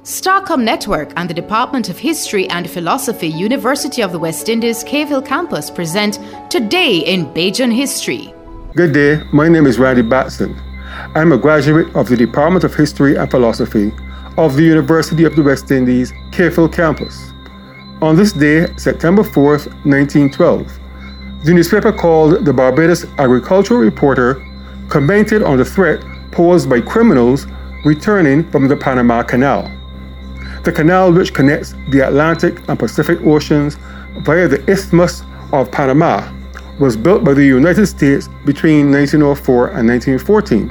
Starcom Network and the Department of History and Philosophy, University of the West Indies, Cave Hill Campus present Today in Bajan History. Good day, my name is Randy Batson. I'm a graduate of the Department of History and Philosophy of the University of the West Indies, Cave Hill Campus. On this day, September 4th, 1912, the newspaper called the Barbados Agricultural Reporter commented on the threat posed by criminals returning from the Panama Canal. The canal, which connects the Atlantic and Pacific Oceans via the Isthmus of Panama, was built by the United States between 1904 and 1914.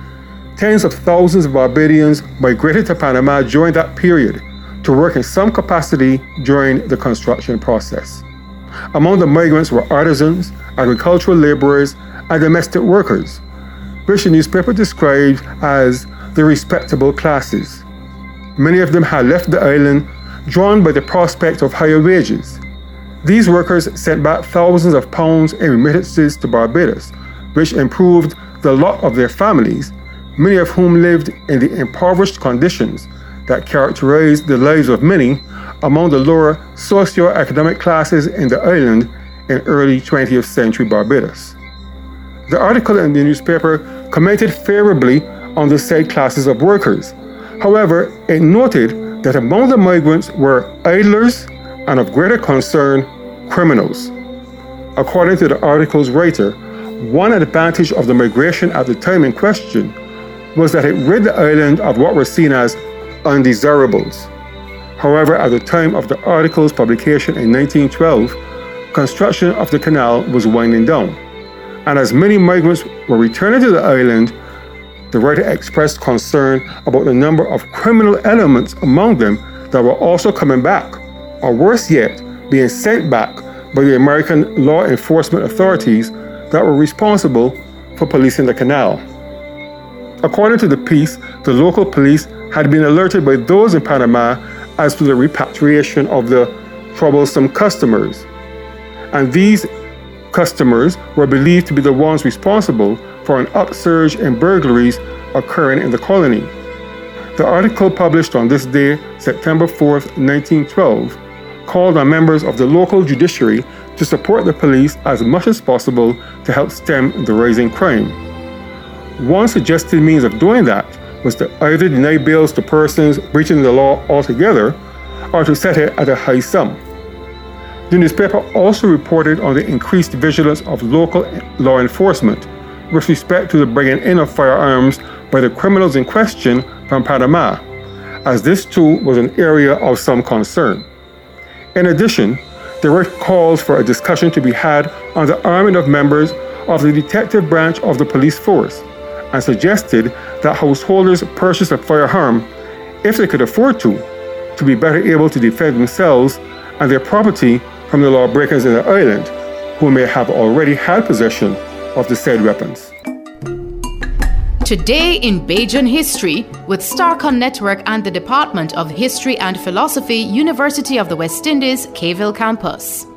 Tens of thousands of Barbadians migrated to Panama during that period to work in some capacity during the construction process. Among the migrants were artisans, agricultural laborers, and domestic workers, which the newspaper described as the respectable classes. Many of them had left the island drawn by the prospect of higher wages. These workers sent back thousands of pounds in remittances to Barbados, which improved the lot of their families, many of whom lived in the impoverished conditions that characterized the lives of many among the lower socio-economic classes in the island in early 20th century Barbados. The article in the newspaper commented favorably on the said classes of workers. However, it noted that among the migrants were idlers and, of greater concern, criminals. According to the article's writer, one advantage of the migration at the time in question was that it rid the island of what were seen as undesirables. However, at the time of the article's publication in 1912, construction of the canal was winding down, and as many migrants were returning to the island, the writer expressed concern about the number of criminal elements among them that were also coming back, or worse yet, being sent back by the American law enforcement authorities that were responsible for policing the canal. According to the piece, the local police had been alerted by those in Panama as to the repatriation of the troublesome customers, and these customers were believed to be the ones responsible for an upsurge in burglaries occurring in the colony. The article published on this day, September 4th, 1912, called on members of the local judiciary to support the police as much as possible to help stem the rising crime. One suggested means of doing that was to either deny bails to persons breaching the law altogether or to set it at a high sum. The newspaper also reported on the increased vigilance of local law enforcement with respect to the bringing in of firearms by the criminals in question from Panama, as this too was an area of some concern. In addition, there were calls for a discussion to be had on the arming of members of the detective branch of the police force, and suggested that householders purchase a firearm, if they could afford to be better able to defend themselves and their property from the lawbreakers in the island, who may have already had possession of the said weapons. Today in Bajan History with Starcom Network and the Department of History and Philosophy, University of the West Indies, Cave Hill Campus.